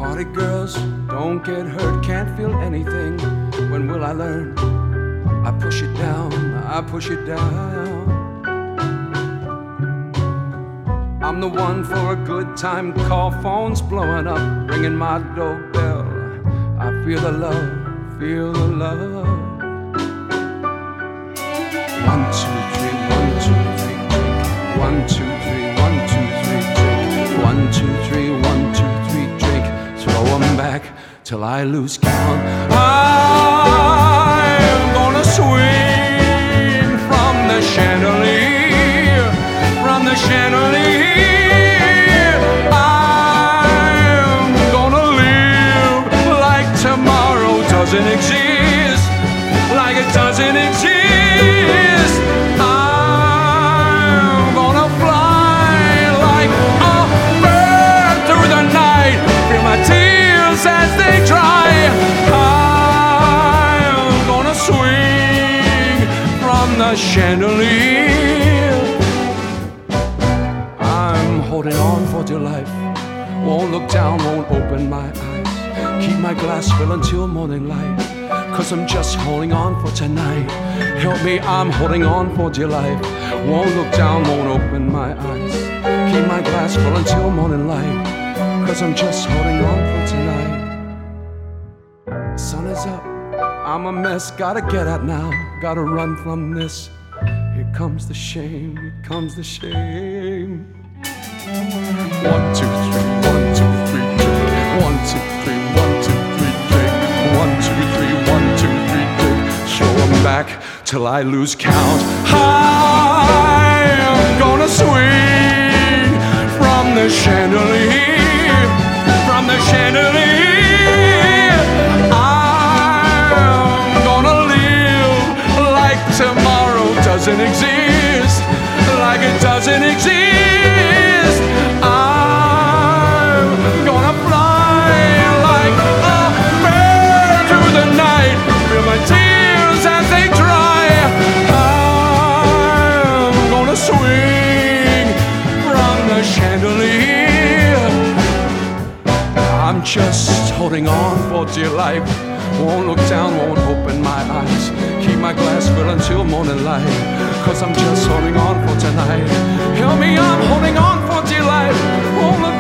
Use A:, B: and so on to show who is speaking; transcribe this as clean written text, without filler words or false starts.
A: Party girls, don't get hurt, can't feel anything. When will I learn? I push it down, I push it down. I'm the one for a good time call, phone's blowing up, ringing my doorbell. I feel the love, feel the love. 1, 2, 3, 1, 2, 3, drink. 1, 2, 3, 1, 2, 3, drink. 1, 2, 3, 1, 2, 3, drink. Throw 'em back till I lose count. I'm gonna swing from the chandelier, from the chandelier. I'm gonna live like tomorrow doesn't exist, like it doesn't exist. I'm gonna fly like a bird through the night, feel my tears as they dry. I'm gonna swing from the chandelier. I'm holding on for dear life, won't look down, won't open my eyes. Keep my glass full until morning light, 'cause I'm just holding on for tonight. Help me, I'm holding on for dear life. Won't look down, won't open my eyes. Keep my glass full until morning light, 'cause I'm just holding on for tonight. Sun is up, I'm a mess, gotta get out now, gotta run from this. Here comes the shame, here comes the shame. 1, 2, 3, 1, 2, 3, drink. 1, 2, 3, 1, 2, 3, drink. 1, 2, 3, 1, 2, 3, drink. Show 'em back till I lose count. I'm gonna swing from the chandelier, from the chandelier. I'm gonna live like tomorrow doesn't exist, like it doesn't exist. I'm gonna fly like a bird through the night, feel my tears as they dry. I'm gonna swing from the chandelier. I'm just holding on for dear life, won't look down, won't open my eyes. Keep my glass full until morning light, 'cause I'm just holding on for tonight. Help me, I'm holding on for dear life, won't look